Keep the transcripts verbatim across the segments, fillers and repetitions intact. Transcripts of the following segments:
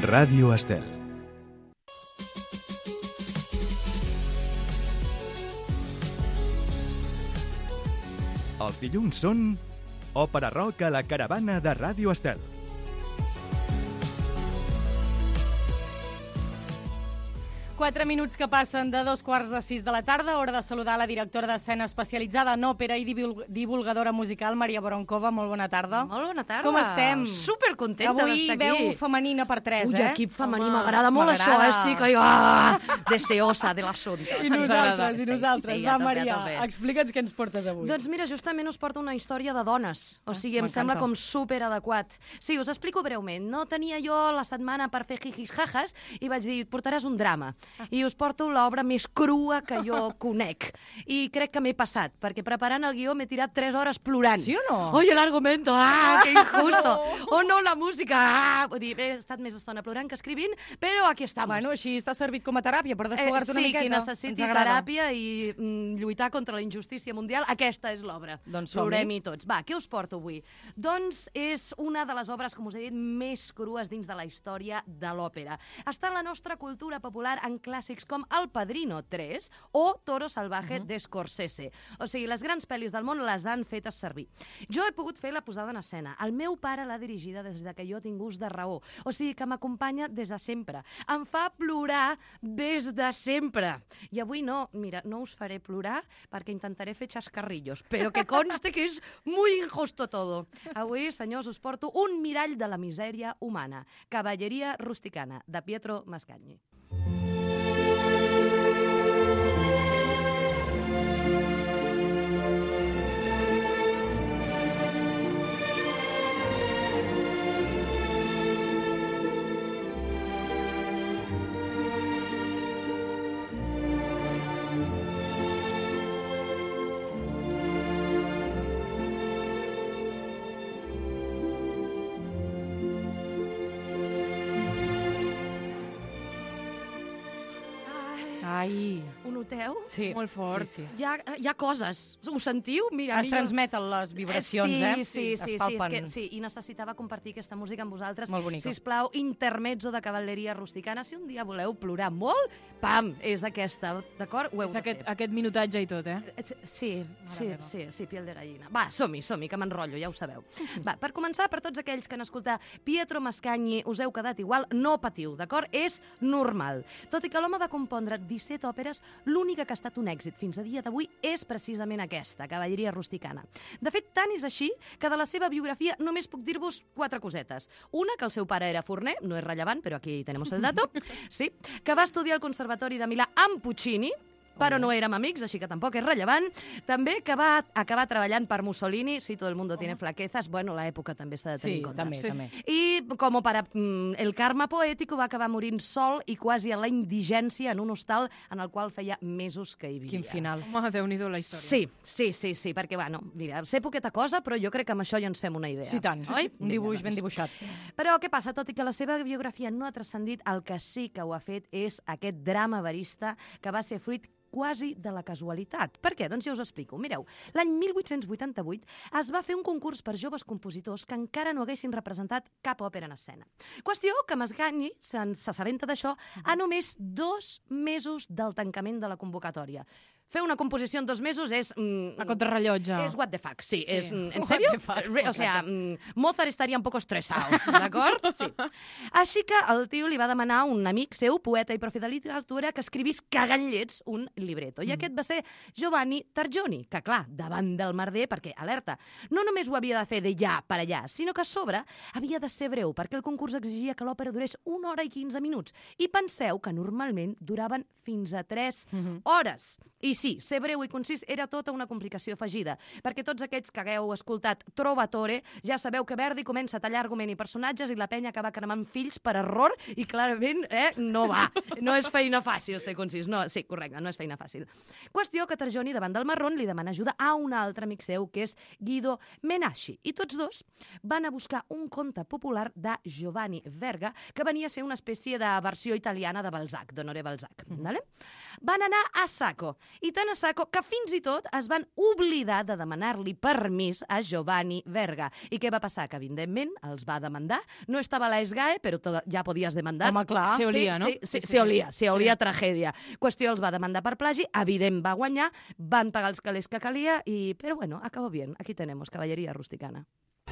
Ràdio Estel. Els dilluns són Òpera Rock a la caravana de Ràdio Estel. Quatre minuts que passen de dos quarts de sis de la tarda, hora de saludar la directora d'escena especialitzada en òpera i divulgadora musical, Maria Boronkova. Molt bona tarda. Molt bona tarda. Com estem? Supercontenta d'estar aquí. Avui veu femenina per tres, Ui, eh? equip femení, m'agrada molt això, eh? Estic ah, deseosa de l'assumpte. I nosaltres, i nosaltres. Sí, Va, sí, Maria, tope. explica'ns què ens portes avui. Doncs mira, justament us porto una història de dones. O sigui, em sembla com superadequat. Sí, us explico breument. No tenia jo la setmana per fer jijis jajas i vaig dir, portaràs un drama. I us porto l'obra més crua que jo conec. I crec que m'he passat, perquè preparant el guió m'he tirat tres hores plorant. Sí o no? Oye, el argumento, ah, que injusto. O no, la música, ah. Vull dir, he estat més estona plorant que escrivint, però aquí estamos. Bueno, així t'ha servit com a teràpia per desfogar-te eh, una sí, miqueta. Sí, qui necessiti teràpia i mm, lluitar contra la injustícia mundial, aquesta és l'obra. Doncs plorem-hi tots. Va, què us porto avui? Doncs és una de les obres, com us he dit, més crues dins de la història de l'òpera. Està en la nostra cultura popular en clàssics com El Padrino tres o Toro Salvaje uh -huh. de Scorsese. O sigui, les grans pel·lis del món les han fetes servir. Jo he pogut fer la posada en escena. El meu pare l'ha dirigida des de que jo tinc ús de raó. O sigui, que m'acompanya des de sempre. Em fa plorar des de sempre. I avui no, mira, no us faré plorar perquè intentaré fer xascarrillos, però que conste que és muy injusto todo. Avui, senyors, us porto un mirall de la misèria humana. Cavalleria rusticana, de Pietro Mascagni. Ai, Ho noteu? sí, molt fort. Sí, sí. Hi ha, hi ha coses. Ho sentiu? Mira, Es transmeten les vibracions, sí, eh? Sí, sí, sí, Es palpen. sí, és que, sí, i necessitava compartir aquesta música amb vosaltres. Molt bonica. Sisplau, intermezzo de cavalleria rusticana. Si un dia voleu plorar molt, pam, és aquesta, d'acord? Ho heu És de aquest, fer. aquest minutatge i tot, eh? Eh, Sí, sí, meva. sí, sí, piel de gallina. Va, som-hi, som-hi, que m'enrotllo, ja ho sabeu. Va, per començar, per tots aquells que han escoltat Pietro Mascagni, us heu quedat igual, no patiu, d'acord? És normal. Tot i que l'home va compondre disset òperes, l'única que ha estat un èxit fins a dia d'avui és precisament aquesta, Cavalleria rusticana. De fet, tant és així que de la seva biografia només puc dir-vos quatre cosetes. Una, que el seu pare era forner, no és rellevant, però aquí tenem el dato, sí, que va estudiar al Conservatori de Milà amb Puccini, però no érem amics, així que tampoc és rellevant. També que va acabar treballant per Mussolini, si todo el mundo tiene flaquezas, bueno, l'època també s'ha de tenir Sí, en compte. també, sí. també. I com per mm, el karma poètico va acabar morint sol i quasi a la indigència en un hostal en el qual feia mesos que hi vivia. Quin final. Home, Déu-n'hi-do la història. Sí, sí, sí, sí, perquè, bueno, mira, sé poqueta cosa, però jo crec que amb això ja ens fem una idea. Sí, tant. Oi? Un dibuix ben dibuixat. Però què passa? Tot i que la seva biografia no ha transcendit, el que sí que ho ha fet és aquest drama verista que va ser fruit quasi de la casualitat. Per què? Doncs ja us explico. Mireu, l'any mil vuit-cents vuitanta-vuit es va fer un concurs per joves compositors que encara no haguessin representat cap òpera en escena. Qüestió que Mascagni s'assabenta d'això a només dos mesos del tancament de la convocatòria. Fer una composició en dos mesos és... Mm, A contrarrellotge. És what the fuck, sí. Sí. És, mm, ¿En What serio? the fuck, Re, o sea, mm, Mozart estaria un poco estresado, d'acord? Sí. Així que el tio li va demanar a un amic seu, poeta i profe de literatura, que escrivís cagant llets un libreto. I mm. aquest va ser Giovanni Targioni, que clar, davant del merder, perquè, alerta, no només ho havia de fer de ja per allà, sinó que a sobre havia de ser breu, perquè el concurs exigia que l'òpera durés una hora i quinze minuts. I penseu que normalment duraven fins a tres mm-hmm. hores. I sí, ser breu i concís era tota una complicació afegida, perquè tots aquests que hagueu escoltat Trovatore ja sabeu que Verdi comença a tallar argument i personatges i la penya acaba cremant fills per error i clarament eh, no va. No és feina fàcil ser concís. No, sí, correcte, no és feina fàcil. Qüestió que Targioni, davant del marron, li demana ajuda a un altre amic seu, que és Guido Menasci. I tots dos van a buscar un conte popular de Giovanni Verga, que venia a ser una espècie de versió italiana de Balzac, d'Honoré Balzac. Mm. Vale? Van anar a saco I tant a saco que fins i tot es van oblidar de demanar-li permís a Giovanni Verga. I què va passar? Que, evidentment, els va demandar. No estava a la SGAE, però tot, ja podies demandar. Home, clar. Se olía, sí, no? Sí, sí, Sí, sí, se olía, sí. se olía tragèdia. Qüestió, els va demandar per plagi, evident va guanyar, van pagar els calés que calia, i... però bueno, acabó bien. Aquí tenemos caballería rusticana.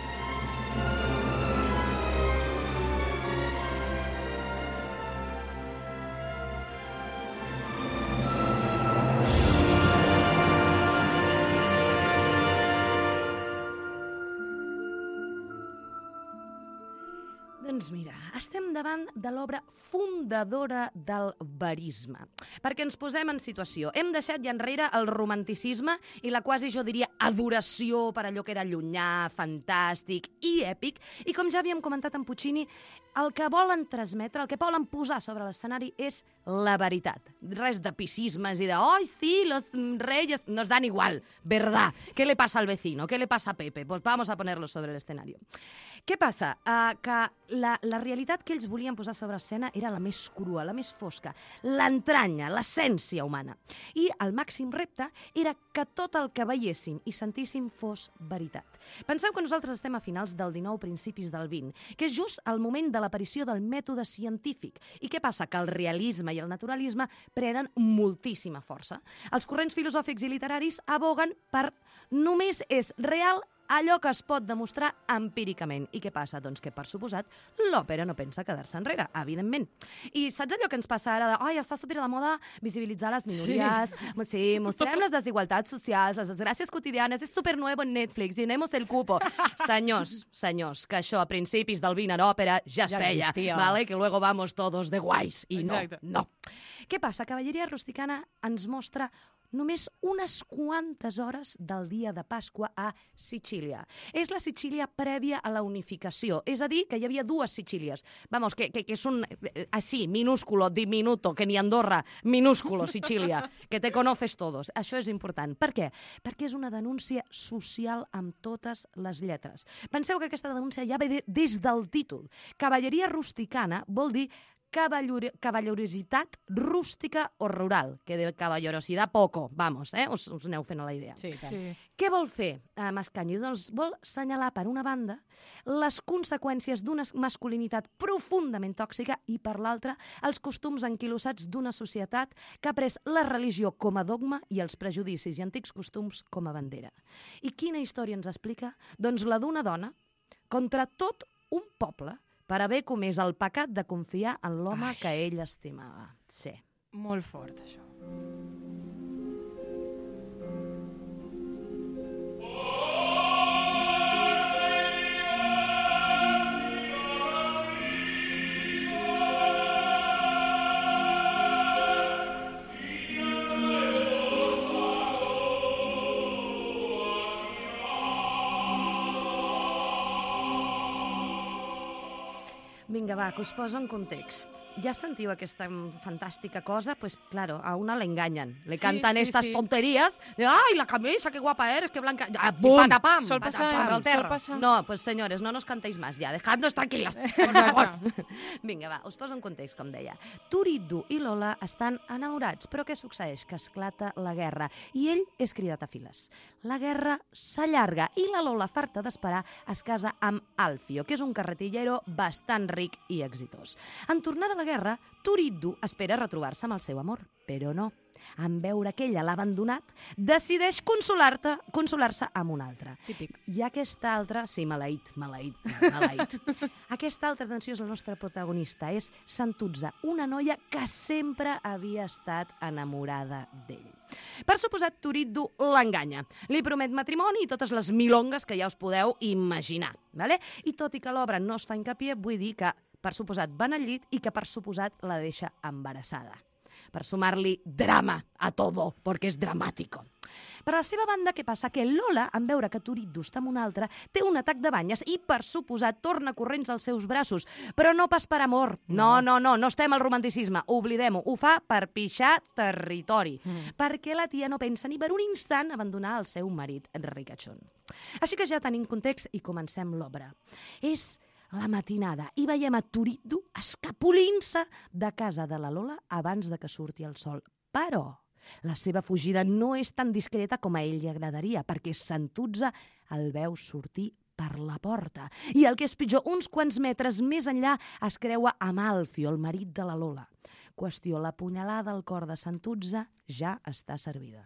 Doncs mira, estem davant de l'obra fundadora del verisme. Perquè ens posem en situació. Hem deixat ja enrere el romanticisme i la quasi, jo diria, adoració per allò que era llunyà, fantàstic i èpic. I com ja havíem comentat amb Puccini, el que volen transmetre, el que volen posar sobre l'escenari és la veritat. Res de pisismes i de, ¡ay, sí, los reyes! Nos dan igual, verdad. ¿Qué le pasa al vecino? ¿Qué le pasa a Pepe? Pues vamos a ponerlo sobre el escenario. Què passa? Uh, que la, la realitat que ells volien posar sobre escena era la més crua, la més fosca, l'entranya, l'essència humana. I el màxim repte era que tot el que veiéssim i sentíssim fos veritat. Penseu que nosaltres estem a finals del dinou, principis del vint, que és just el moment de l'aparició del mètode científic. I què passa? Que el realisme i el naturalisme prenen moltíssima força. Els corrents filosòfics i literaris aboguen per només és real allò que es pot demostrar empíricament. I què passa? Doncs que, per suposat, l'òpera no pensa quedar-se enrere, evidentment. I saps allò que ens passa ara de ai, està super de moda visibilitzar les minories, sí, sí mostrem les desigualtats socials, les desgràcies quotidianes, és super nuevo en Netflix, llenemos el cupo. Senyors, senyors, que això a principis del vint a l'òpera ja es Ja feia, existia. vale? Que luego vamos todos de guais. I no, Exacte. no. Què passa? Cavalleria rusticana ens mostra només unes quantes hores del dia de Pasqua a Sicília. És la Sicília prèvia a la unificació, és a dir, que hi havia dues Sicílies. Vamos, que, que, que és un... Así, minúsculo, diminuto, que ni Andorra, minúsculo, Sicília, que te conoces todos. Això és important. Per què? Perquè és una denúncia social amb totes les lletres. Penseu que aquesta denúncia ja ve de, des del títol. Cavalleria rusticana vol dir Cavallor cavallerositat rústica o rural, que de cavallerosidad poco, vamos, eh? Us, us aneu fent a la idea. Sí, tant. Sí. Què vol fer eh, Mascagni? Doncs vol assenyalar, per una banda, les conseqüències d'una masculinitat profundament tòxica i, per l'altra, els costums anquilosats d'una societat que ha pres la religió com a dogma i els prejudicis i antics costums com a bandera. I quina història ens explica? Doncs la d'una dona contra tot un poble per haver comès el pecat de confiar en l'home que ell estimava. Sí. Molt fort, això. Vinga, va, que us poso en context. Ja sentiu aquesta fantàstica cosa? Pues claro, a una le engañan. Le Sí, cantan sí, estas sí. tonterías de ¡ay, la camisa, qué guapa eres, qué blanca! Ah, I ¡bum! patapam, Sol passar, patapam, sol terra. passar. No, pues señores, no nos cantéis más ya, dejadnos tranquilas. Exacte. Vinga, va, us poso en context, com deia. Turiddu i Lola estan enamorats, però què succeeix? Que esclata la guerra i ell és cridat a files. La guerra s'allarga i la Lola, farta d'esperar, es casa amb Alfio, que és un carretillero bastant ric i exitós. En tornar de la guerra, Turiddu espera retrobar-se amb el seu amor, però no. En veure que ella l'ha abandonat, decideix consolar-te, consolar-se amb un altre. Típic. I aquesta altra, sí, maleït, maleït, maleït. Aquesta altra, atenció, és la nostra protagonista, és Santuzza, una noia que sempre havia estat enamorada d'ell. Per suposat, Turiddu l'enganya. Li promet matrimoni i totes les milongues que ja us podeu imaginar. Vale? I tot i que l'obra no es fa hincapié, vull dir que, per suposat, van al llit i que, per suposat, la deixa embarassada. Per sumar-li drama a todo, perquè és dramàtico. Per la seva banda, què passa? Que Lola, en veure que Turiddu està amb un altre, té un atac de banyes i, per suposat, torna corrents als seus braços. Però no pas per amor. No, no, no, no estem al romanticisme. Oblidem-ho. Ho fa per pixar territori. Mm. Perquè la tia no pensa ni per un instant abandonar el seu marit ricachón. Així que ja tenim context i comencem l'obra. És la matinada i veiem a Turiddu escapolint-se de casa de la Lola abans de que surti el sol. Però La seva fugida no és tan discreta com a ell li agradaria, perquè Santuzza el veu sortir per la porta. I el que és pitjor, uns quants metres més enllà es creua amb Alfio, el marit de la Lola. Qüestió, la punyalada al cor de Santuzza ja està servida.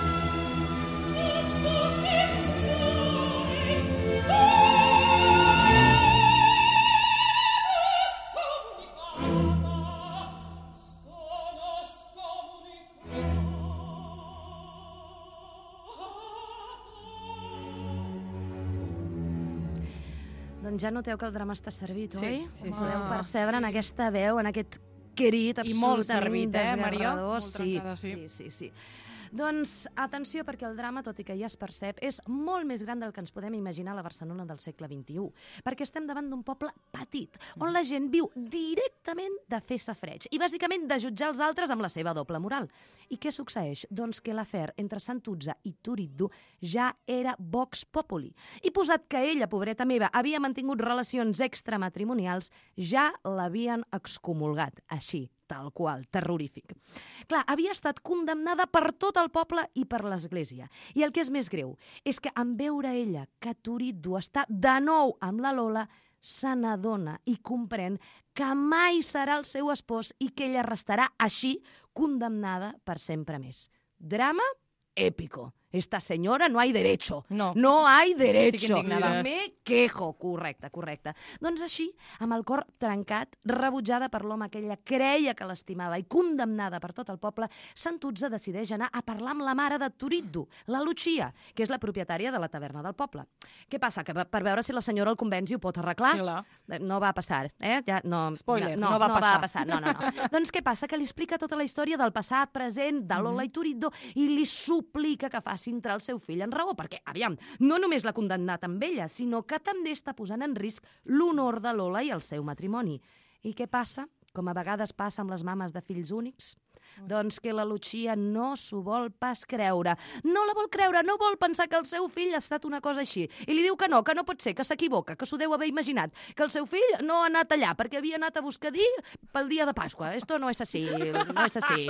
Doncs ja noteu que el drama està servit, Sí, oi? sí, sí, Podeu sí. percebre en aquesta veu, en aquest crit I molt absolutament servit, eh, Maria? desgarrador. Molt Sí, trencada, sí. sí, sí, sí. Doncs atenció, perquè el drama, tot i que ja es percep, és molt més gran del que ens podem imaginar a la Barcelona del segle vint-i-u, perquè estem davant d'un poble petit, on la gent viu directament de fer safreig i bàsicament de jutjar els altres amb la seva doble moral. I què succeeix? Doncs que l'afer entre Santuzza i Turiddu ja era vox populi. I posat que ella, pobreta meva, havia mantingut relacions extramatrimonials, ja l'havien excomulgat, així, tal qual, terrorífic. Clar, havia estat condemnada per tot el poble i per l'Església. I el que és més greu és que en veure ella que Turiddu està de nou amb la Lola, se n'adona i comprèn que mai serà el seu espòs i que ella restarà així condemnada per sempre més. Drama épico. Esta senyora no hay derecho. No. No hay derecho. Estic indignada. Me quejo. Correcte, correcte. Doncs així, amb el cor trencat, rebutjada per l'home que ella creia que l'estimava i condemnada per tot el poble, Santuzza decideix anar a parlar amb la mare de Turiddu, la Lucia, que és la propietària de la taverna del poble. Què passa? Que per veure si la senyora el convenç i ho pot arreglar? Sí, clar. No va passar, eh? Ja, no, Spoiler, no, no va no passar. va passar. No, no, no. Doncs què passa? Que li explica tota la història del passat, present, de Lola i Turiddu i li suplica que faci entrar el seu fill en raó, perquè, aviam, no només l'ha condemnat amb ella, sinó que també està posant en risc l'honor de Lola i el seu matrimoni. I què passa? Com a vegades passa amb les mames de fills únics? Doncs que la Lucia no s'ho vol pas creure. No la vol creure, no vol pensar que el seu fill ha estat una cosa així. I li diu que no, que no pot ser, que s'equivoca, que s'ho deu haver imaginat, que el seu fill no ha anat allà perquè havia anat a buscadir pel dia de Pasqua. Esto no es así, no es así.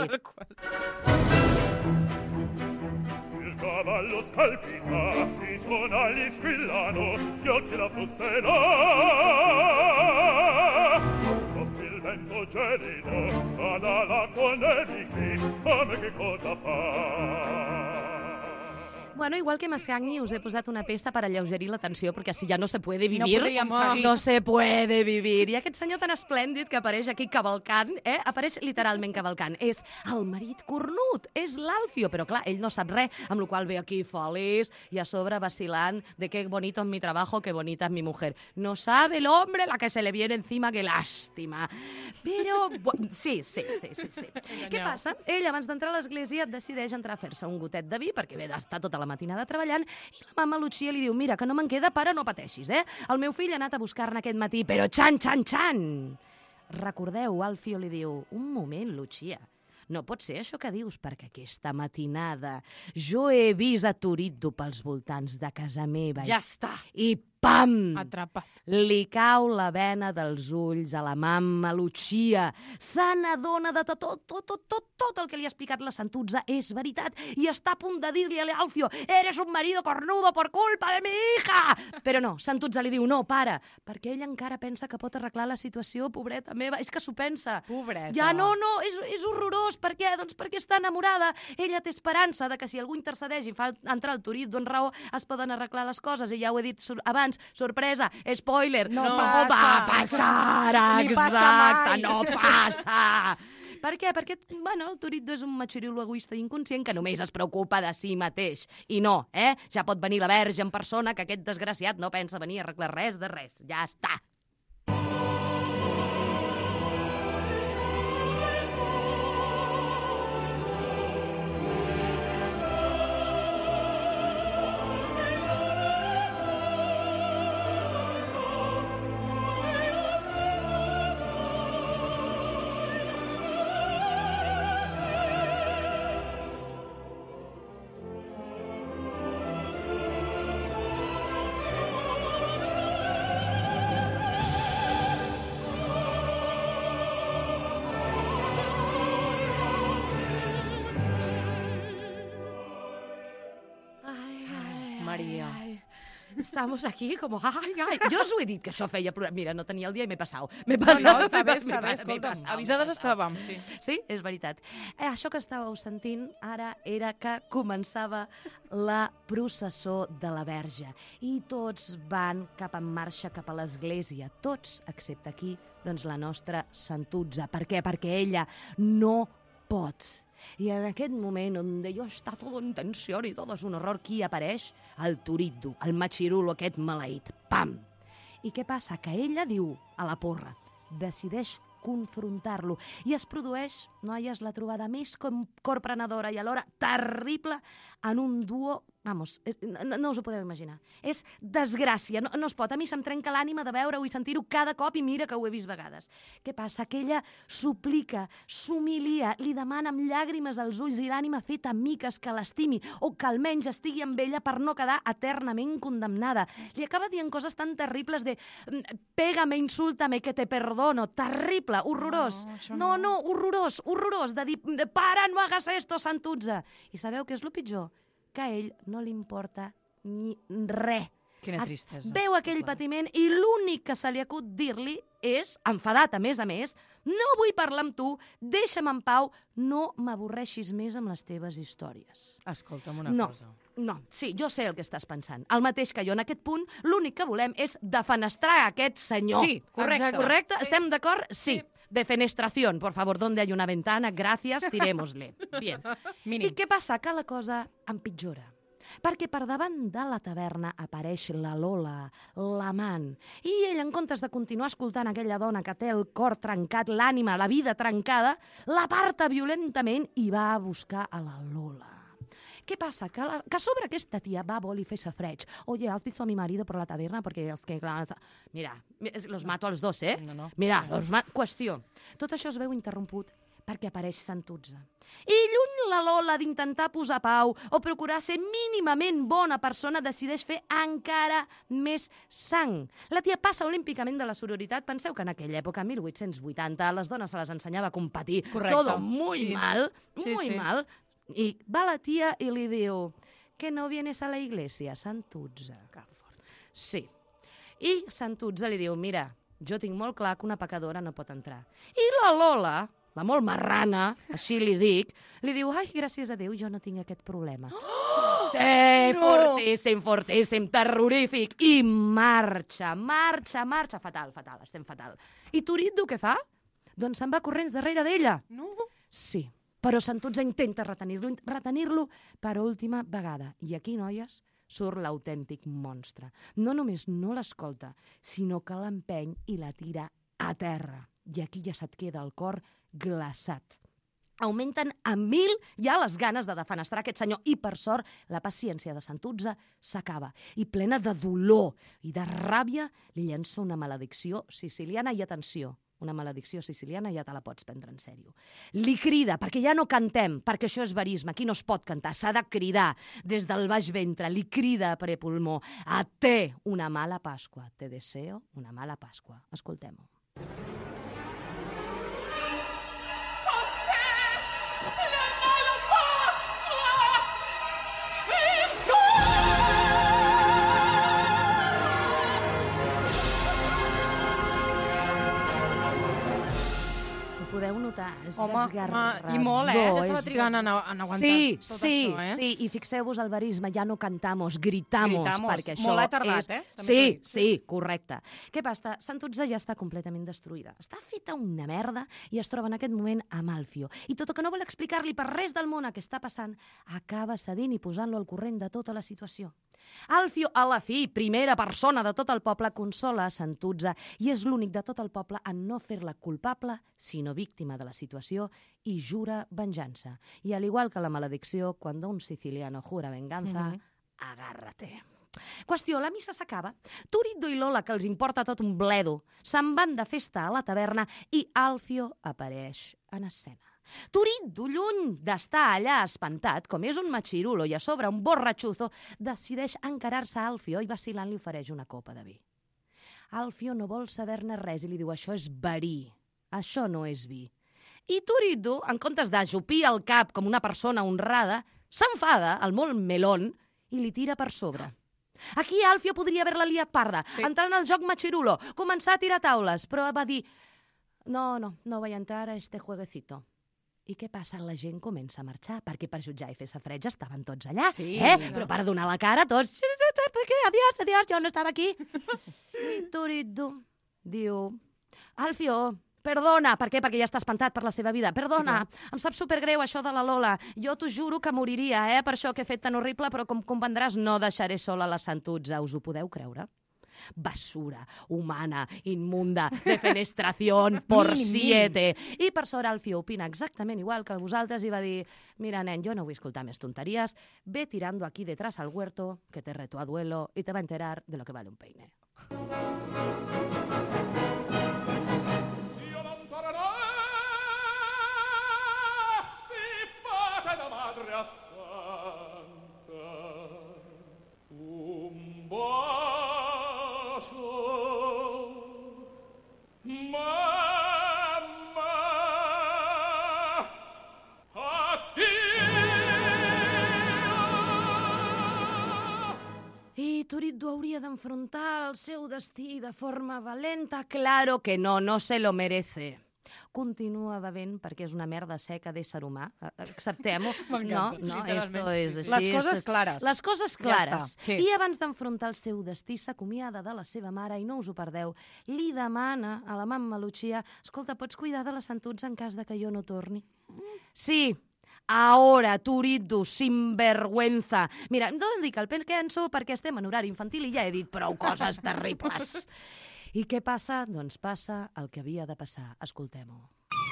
Il cavallo scalpita, i sonagli squillano, schiocchi la frustela. Soffia il vento gelido, vada l'acqua nevichi, come che cosa fa? Bueno, igual que Mascagni, us he posat una peça per alleugerir la tensió, perquè si ja no se puede No vivir, podríem seguir. no se puede vivir. I aquest senyor tan esplèndid que apareix aquí cavalcant, eh? apareix literalment cavalcant. És el marit cornut, és l'Alfio, però clar, ell no sap res, amb la qual ve aquí feliç i a sobre vacilant de qué bonito es mi trabajo, qué bonita es mi mujer. No sabe el hombre la que se le viene encima, que lástima. Però, bu- sí, sí, sí, sí. sí. Què passa? Ell, abans d'entrar a l'església, decideix entrar a fer-se un gotet de vi, perquè ve d'estar tota la matinada treballant, i la mama Lucia li diu, mira, que no me'n queda, pare, no pateixis, eh? El meu fill ha anat a buscar-ne aquest matí, però xan, xan, xan! Recordeu, Alfio li diu, un moment, Lucia, no pot ser això que dius, perquè aquesta matinada jo he vist a Turiddu pels voltants de casa meva. Ja està. I pam! Atrapat. Li cau la vena dels ulls a la mamma Lucia. Se n'adona de tot, tot, tot, tot, tot el que li ha explicat la Santuzza és veritat i està a punt de dir-li a l'Alfio «Eres un marido cornudo por culpa de mi hija!» Però no, Santuzza li diu «No, para», perquè ell encara pensa que pot arreglar la situació, pobreta meva. És que s'ho pensa. Pobreta. Ja, no, no, és, és horrorós. Per què? Doncs perquè està enamorada. Ella té esperança de que si algú intercedeix i fa entrar el Turiddu en raó, es poden arreglar les coses. I ja ho he dit sur- abans, sorpresa, spoiler, no, No va passa. passar, Ni passa exacte, mai. no passa. Per què? Perquè, bueno, el Turiddu és un machirulo egoista i inconscient que només es preocupa de si mateix. I no, eh? Ja pot venir la verge en persona, que aquest desgraciat no pensa venir a arreglar res de res. Ja està. Maria. Ai, estamos aquí com... Ai, ai. Jo us ho he dit, que això feia plorar. Mira, no tenia el dia i m'he passat. M'he No, passat. no, està bé, m'he està bé, passat, m'he escolta'm. passat, Avisades m'he passat. estàvem, sí. Sí, és veritat. Eh, això que estàveu sentint ara era que començava la processó de la Verge i tots van cap en marxa cap a l'església, tots, excepte aquí, doncs la nostra Santuzza. Per què? Perquè ella no pot. I en aquest moment on jo està tot en tensió i tot és un horror, qui apareix? El Turiddu, el machirulo aquest maleït. Pam! I què passa? Que ella diu a la porra, decideix confrontar-lo i es produeix, noies, la trobada més com corprenedora i alhora terrible en un duo, vamos, no, no us ho podeu imaginar. És desgràcia, no, no es pot. A mi se'm trenca l'ànima de veure-ho i sentir-ho cada cop i mira que ho he vist vegades. Què passa? Que ella suplica, s'humilia, li demana amb llàgrimes als ulls i l'ànima feta miques que l'estimi o que almenys estigui amb ella per no quedar eternament condemnada. Li acaba dient coses tan terribles de pégame, insúltame, que te perdono. Terrible, horrorós. No, això no, no. no, horrorós, horrorós, de dir, para, no hagas esto, Santuzza. I sabeu què és el pitjor? Que a ell no li importa ni res. Quina tristesa. Veu aquell patiment i l'únic que se li acut dir-li és, enfadat a més a més, no vull parlar amb tu, deixa'm en pau, no m'avorreixis més amb les teves històries. Escolta'm una No, cosa. no, sí, jo sé el que estàs pensant. El mateix que jo en aquest punt, l'únic que volem és defenestrar aquest senyor. Sí, correcte. Correcte? Sí. Estem d'acord? Sí. Defenestración, por favor, donde hay una ventana, gracias, tirémosle. Bien. Mínim. I què passa? Que la cosa empitjora. Perquè per davant de la taverna apareix la Lola, l'amant, i ell, en comptes de continuar escoltant aquella dona que té el cor trencat, l'ànima, la vida trencada, l'aparta violentament i va a buscar a la Lola. ¿Qué pasa? Que, la, que a sobre aquesta tia va a vol i fer safreig. Oye, ¿has visto a mi marido por la taberna? Porque els que... Mira, los mato als dos, eh? No, no. Mira, los ma... Qüestió. Tot això es veu interromput perquè apareix Santuzza. I lluny la Lola d'intentar posar pau o procurar ser mínimament bona persona decideix fer encara més sang. La tia passa olímpicament de la sororitat. Penseu que en aquella època, mil vuit-cents vuitanta, a les dones se les ensenyava a competir. Correcte. Todo muy Sí. mal, Sí, muy sí. mal. I va la tia i li diu que no vienes a la iglesia, Santuzza. Sí. I Santuzza li diu, mira, jo tinc molt clar que una pecadora no pot entrar. I la Lola, la molt marrana, així li dic, li diu, ai, gràcies a Déu, jo no tinc aquest problema. Oh! Sí, no! Fortíssim, fortíssim, terrorífic. I marxa, marxa, marxa. Fatal, fatal, estem fatal. I Turiddu què fa? Doncs se'n va corrents darrere d'ella. No? Sí, però Santuzza intenta retenir-lo, retenir-lo per última vegada. I aquí, noies, surt l'autèntic monstre. No només no l'escolta, sinó que l'empeny i la tira a terra. I aquí ja se't queda el cor glaçat. Augmenten a mil ja les ganes de defenestrar aquest senyor i, per sort, la paciència de Santuzza s'acaba. I plena de dolor i de ràbia li llença una maledicció siciliana i, atenció, una maledicció siciliana ja te la pots prendre en sèrio. Li crida, perquè ja no cantem, perquè això és verisme, aquí no es pot cantar, s'ha de cridar des del baix ventre, li crida a prepulmó, a te una mala Pasqua, te deseo una mala Pasqua. Escoltem-ho. Podeu notar, és Home, desgarrador. home, i molt, eh? Ja estava és trigant des- en, en aguantar sí, tot sí, això, eh? sí, i fixeu-vos el verisme, ja no cantamos, gritamos, Gritamos. perquè això Molt ha tardat, és... eh? També t'ho Sí, dic. sí, correcte. Què passa? Santuzza ja està completament destruïda. Està feta una merda i es troba en aquest moment amb Alfio. I tot el que no vol explicar-li per res del món el que està passant, acaba cedint i posant-lo al corrent de tota la situació. Alfio, a la fi, primera persona de tot el poble, consola a Santuzza i és l'únic de tot el poble en no fer-la culpable, sinó víctima de la situació, i jura venjança. I al igual que la maledicció, quan un siciliano jura venganza, Mhm. agárrate. Qüestió, la missa s'acaba. Turiddu i Lola, que els importa tot un bledo, se'n van de festa a la taverna i Alfio apareix en escena. Turiddu, lluny d'estar allà espantat, com és un machirulo i a sobre un borratxuzo, decideix encarar-se a Alfio i vacilant li ofereix una copa de vi. Alfio no vol saber-ne res i li diu, això és verí, això no és vi. I Turiddu, en comptes d'ajupir el cap com una persona honrada, s'enfada, el molt melón, i li tira per sobre. Aquí Alfio podria haver-la liat parda, Sí. entrar en el joc machirulo, començar a tirar taules, però va dir, no, no, no vaig entrar a este jueguecito. I què passa? La gent comença a marxar, perquè per jutjar i fer safreig estaven tots allà, Sí, eh? no? Però per donar la cara tots, adiós, adiós, jo no estava aquí. I Turiddu diu, Alfio, perdona, per què? Perquè ja està espantat per la seva vida. Perdona, em sap supergreu això de la Lola. Jo t'ho juro que moriria, eh, per això que he fet tan horrible, però com comprendràs no deixaré sola la Santuzza. Us ho podeu creure? Basura humana, inmunda, defenestración por siete. I per sort Alfio opina exactament igual que vosaltres i va dir, mira, nen, jo no vull escoltar més tonteries, ve tirando aquí detrás al huerto, que te reto a duelo y te va a enterar de lo que vale un peine. Io non tornerò, si fate da madre a santa. Un bacio, mamma, addio. I Turiddu hauria d'enfrontar el seu destí de forma valenta? Claro que no, no se lo merece. Continua bevent perquè és una merda seca d'ésser humà. Acceptem-ho. No, M'encanta. no, Literalment, esto sí, és sí. així. Les coses esto és- clares. Les coses Ja clares. està, sí. I abans d'enfrontar el seu destí, s'acomiada de la seva mare, i no us ho perdeu, li demana a la mamma Lucia, escolta, pots cuidar de la Santuzza en cas de que jo no torni? Sí, ahora, Turiddu, sinvergüenza. Mira, no dic el penso perquè estem en horari infantil i ja he dit prou coses terribles. I què passa? Doncs passa el que havia de passar. Escoltem-ho.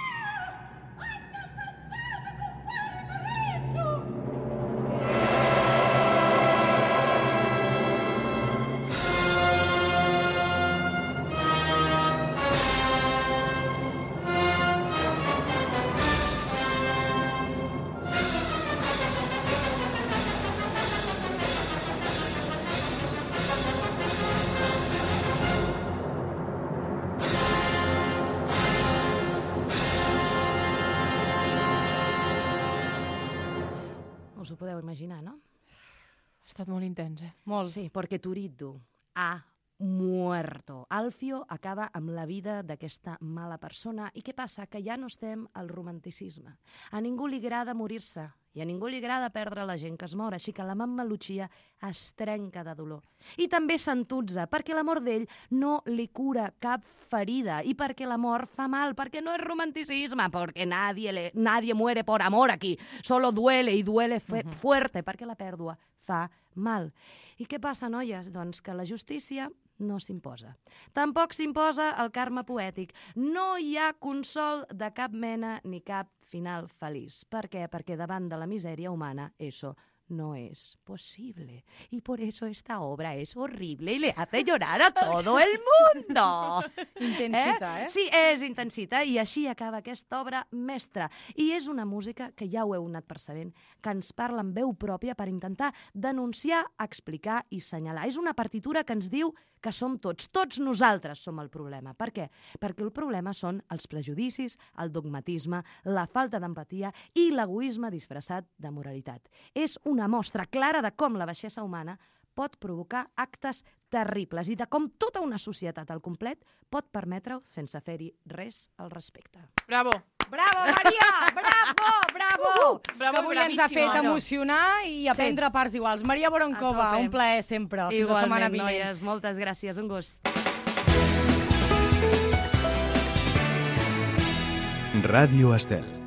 Us ho podeu imaginar, no? Ha estat molt intens, eh? Molt. Sí, perquè Turiddu ha muerto. Alfio acaba amb la vida d'aquesta mala persona. I què passa? Que ja no estem al romanticisme. A ningú li agrada morir-se i a ningú li agrada perdre la gent que es mor, així que la mamma Lucia es trenca de dolor. I també Santuzza, perquè la mort d'ell no li cura cap ferida i perquè la mort fa mal, perquè no és romanticisme, perquè nadie, le, nadie muere por amor aquí, solo duele i duele fe, uh-huh. fuerte, perquè la pèrdua fa mal. I què passa, noies? Doncs que la justícia no s'imposa. Tampoc s'imposa el karma poètic. No hi ha consol de cap mena ni cap final feliç. Per què? Perquè davant de la misèria humana eso no es posible. Y por eso esta obra es horrible y le hace llorar a todo el mundo. Intensita, eh? Sí, és intensita, i així acaba aquesta obra mestra. I és una música que ja ho heu anat percebent, que ens parla amb veu pròpia per intentar denunciar, explicar i senyalar. És una partitura que ens diu que som tots, tots nosaltres som el problema. Per què? Perquè el problema són els prejudicis, el dogmatisme, la falta d'empatia i l'egoisme disfressat de moralitat. És una mostra clara de com la baixesa humana pot provocar actes terribles i de com tota una societat al complet pot permetre-ho sense fer-hi res al respecte. Bravo! Bravo, Maria! Bravo, bravo! Uh, bravo, que avui ens ha bravíssima. fet emocionar i aprendre Sí. parts iguals. Maria Voronkova, A tope. un plaer sempre. Fins la setmana Igualment, vinent. noies, moltes gràcies, un gust. Radio Estel.